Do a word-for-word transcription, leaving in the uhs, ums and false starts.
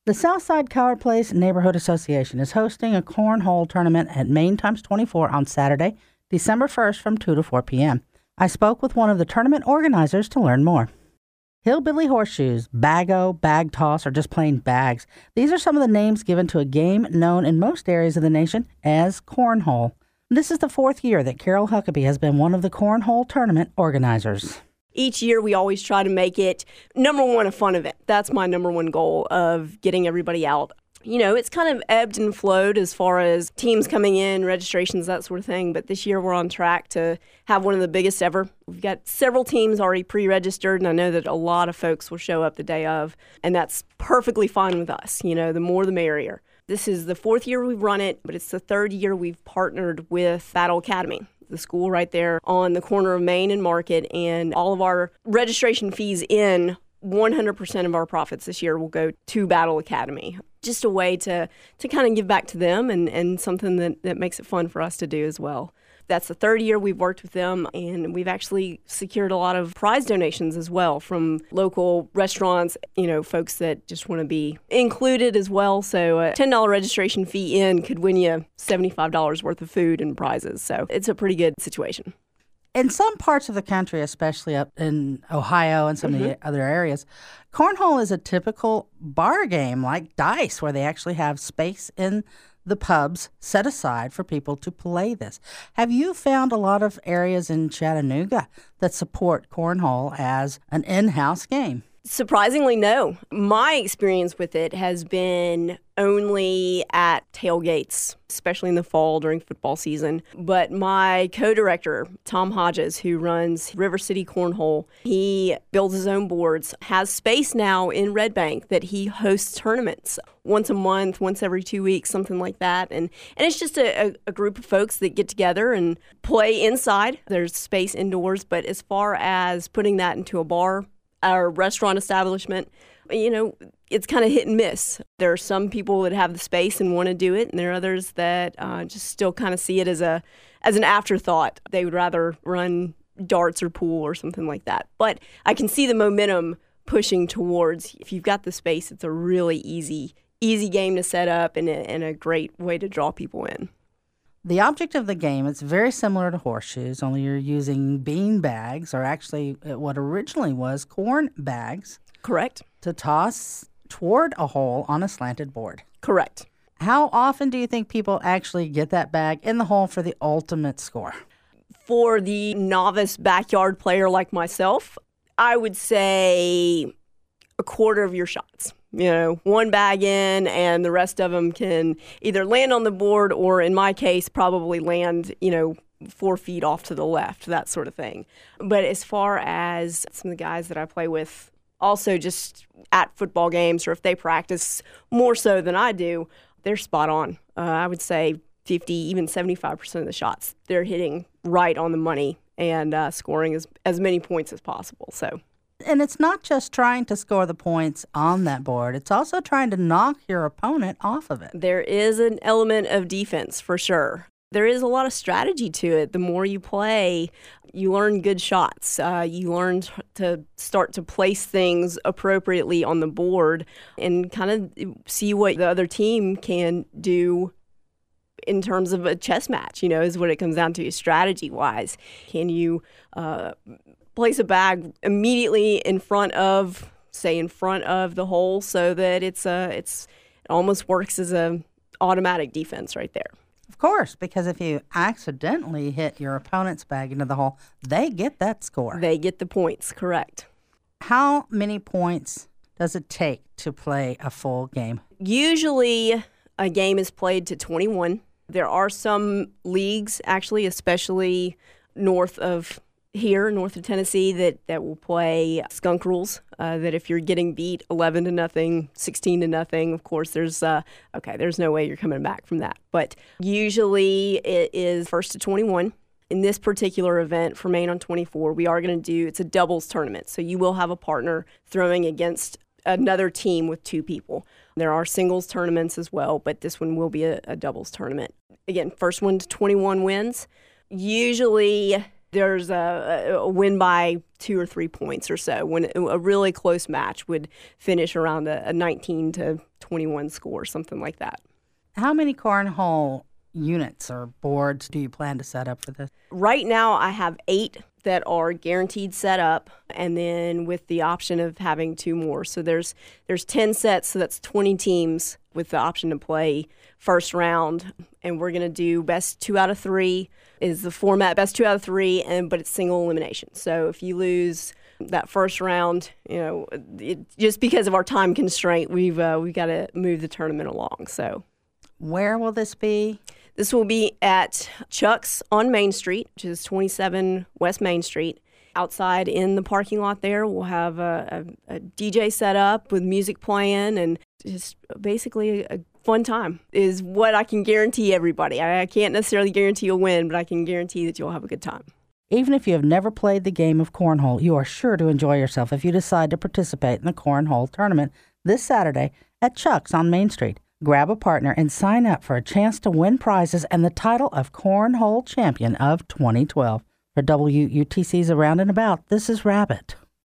The Southside Coward Place Neighborhood Association is hosting a cornhole tournament at Main Times twenty-four on Saturday, December first from two to four p.m. I spoke with one of the tournament organizers to learn more. Hillbilly horseshoes, bago, bag toss, or just plain bags. These are some of the names given to a game known in most areas of the nation as cornhole. This is the fourth year that Carol Huckabee has been one of the cornhole tournament organizers. Each year, we always try to make it, number one, a fun event. That's my number one goal of getting everybody out. You know, it's kind of ebbed and flowed as far as teams coming in, registrations, that sort of thing. But this year, we're on track to have one of the biggest ever. We've got several teams already pre-registered, and I know that a lot of folks will show up the day of. And that's perfectly fine with us. You know, the more the merrier. This is the fourth year we've run it, but it's the third year we've partnered with Battle Academy, the school right there on the corner of Main and Market, and all of our registration fees in, one hundred percent of our profits this year will go to Battle Academy. Just a way to, to kind of give back to them and, and something that, that makes it fun for us to do as well. That's the third year we've worked with them, and we've actually secured a lot of prize donations as well from local restaurants, you know, folks that just want to be included as well. So a ten dollars registration fee in could win you seventy-five dollars worth of food and prizes. So it's a pretty good situation. In some parts of the country, especially up in Ohio and some mm-hmm. of the other areas, cornhole is a typical bar game like dice, where they actually have space in the pubs set aside for people to play this. Have you found a lot of areas in Chattanooga that support cornhole as an in-house game? Surprisingly, no. My experience with it has been only at tailgates, especially in the fall during football season. But my co-director, Tom Hodges, who runs River City Cornhole, he builds his own boards, has space now in Red Bank that he hosts tournaments once a month, once every two weeks, something like that. And and it's just a, a, a group of folks that get together and play inside. There's space indoors, but as far as putting that into a bar, our restaurant establishment, you know, it's kind of hit and miss. There are some people that have the space and want to do it, and there are others that uh, just still kind of see it as a as an afterthought. They would rather run darts or pool or something like that. But I can see the momentum pushing towards, if you've got the space, it's a really easy, easy game to set up and a, and a great way to draw people in. The object of the game is very similar to horseshoes, only you're using bean bags, or actually what originally was corn bags. Correct. To toss toward a hole on a slanted board. Correct. How often do you think people actually get that bag in the hole for the ultimate score? For the novice backyard player like myself, I would say a quarter of your shots. You know, one bag in and the rest of them can either land on the board or, in my case, probably land, you know, four feet off to the left, that sort of thing. But as far as some of the guys that I play with, also just at football games, or if they practice more so than I do, they're spot on. Uh, I would say fifty, even seventy-five percent of the shots, they're hitting right on the money and uh, scoring as, as many points as possible. So. And it's not just trying to score the points on that board. It's also trying to knock your opponent off of it. There is an element of defense, for sure. There is a lot of strategy to it. The more you play, you learn good shots. Uh, you learn t- to start to place things appropriately on the board and kind of see what the other team can do in terms of a chess match, you know, is what it comes down to strategy-wise. Can you uh, place a bag immediately in front of, say, in front of the hole so that it's a, it's it almost works as a automatic defense right there. Of course, because if you accidentally hit your opponent's bag into the hole, they get that score. They get the points, correct. How many points does it take to play a full game? Usually a game is played to twenty-one. There are some leagues, actually, especially north of here, north of Tennessee, that, that will play skunk rules, uh, that if you're getting beat eleven to nothing, sixteen to nothing, of course, there's, uh, okay, there's no way you're coming back from that. But usually it is first to twenty-one. In this particular event for Main on twenty-four, we are going to do, it's a doubles tournament. So you will have a partner throwing against another team with two people. There are singles tournaments as well, but this one will be a, a doubles tournament. Again, first one to twenty-one wins. Usually There's a, a win by two or three points or so, when a really close match would finish around a, a nineteen to twenty-one score, something like that. How many cornhole units or boards do you plan to set up for this? Right now, I have eight that are guaranteed set up, and then with the option of having two more. So there's there's ten sets, so that's twenty teams with the option to play first round. And we're going to do best two out of three is the format, best two out of three, and but it's single elimination. So if you lose that first round, you know, it, just because of our time constraint, we've uh, we've got to move the tournament along. So where will this be? This will be at Chuck's on Main Street, which is twenty-seven West Main Street. Outside in the parking lot there, we'll have a, a, a D J set up with music playing, and just basically a, a fun time is what I can guarantee everybody. I, I can't necessarily guarantee a win, but I can guarantee that you'll have a good time. Even if you have never played the game of cornhole, you are sure to enjoy yourself if you decide to participate in the cornhole tournament this Saturday at Chuck's on Main Street. Grab a partner and sign up for a chance to win prizes and the title of Cornhole Champion of twenty twelve. For W U T C's Around and About, this is Rabbit.